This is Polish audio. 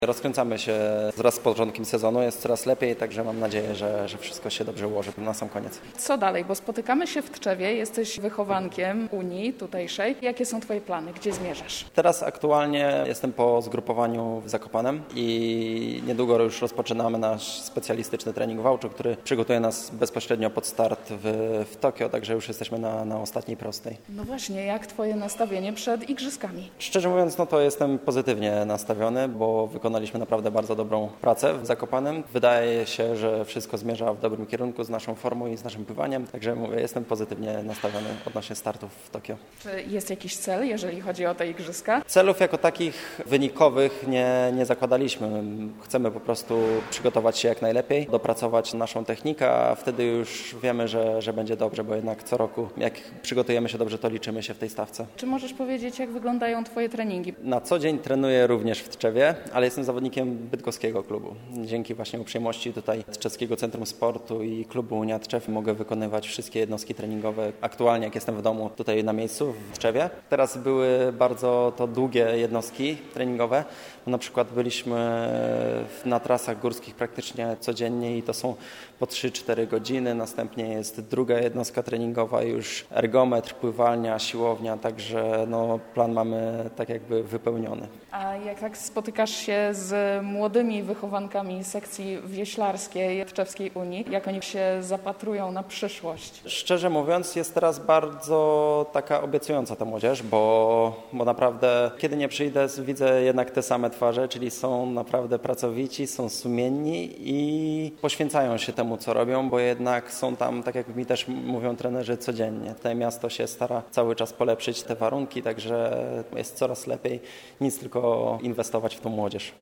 Rozkręcamy się wraz z początkiem sezonu, jest coraz lepiej, także mam nadzieję, że wszystko się dobrze ułoży na sam koniec. Co dalej? Bo spotykamy się w Tczewie, jesteś wychowankiem Unii tutejszej. Jakie są Twoje plany? Gdzie zmierzasz? Teraz aktualnie jestem po zgrupowaniu w Zakopanem i niedługo już rozpoczynamy nasz specjalistyczny trening w Wałczu, który przygotuje nas bezpośrednio pod start w Tokio, także już jesteśmy na ostatniej prostej. No właśnie, jak Twoje nastawienie przed igrzyskami? Szczerze mówiąc, to jestem pozytywnie nastawiony, bo wykonaliśmy naprawdę bardzo dobrą pracę w Zakopanem. Wydaje się, że wszystko zmierza w dobrym kierunku z naszą formą i z naszym pływaniem, także mówię, jestem pozytywnie nastawiony odnośnie startów w Tokio. Czy jest jakiś cel, jeżeli chodzi o te igrzyska? Celów jako takich wynikowych nie zakładaliśmy. Chcemy po prostu przygotować się jak najlepiej, dopracować naszą technikę, a wtedy już wiemy, że będzie dobrze, bo jednak co roku, jak przygotujemy się dobrze, to liczymy się w tej stawce. Czy możesz powiedzieć, jak wyglądają Twoje treningi? Na co dzień trenuję również w Tczewie, ale jestem zawodnikiem bydgoskiego klubu. Dzięki właśnie uprzejmości tutaj Tczewskiego Centrum Sportu i klubu Unia Tczew mogę wykonywać wszystkie jednostki treningowe aktualnie, jak jestem w domu tutaj na miejscu w Tczewie. Teraz były bardzo to długie jednostki treningowe. Na przykład byliśmy na trasach górskich praktycznie codziennie i to są po 3-4 godziny. Następnie jest druga jednostka treningowa, już ergometr, pływalnia, siłownia, także plan mamy tak jakby wypełniony. A jak tak spotykasz się z młodymi wychowankami sekcji wioślarskiej Tczewskiej Unii, jak oni się zapatrują na przyszłość? Szczerze mówiąc, jest teraz bardzo taka obiecująca ta młodzież, bo naprawdę kiedy nie przyjdę, widzę jednak te same twarze, czyli są naprawdę pracowici, są sumienni i poświęcają się temu, co robią, bo jednak są tam, tak jak mi też mówią trenerzy, codziennie. Tutaj miasto się stara cały czas polepszyć te warunki, także jest coraz lepiej, nic tylko inwestować w tą młodzież.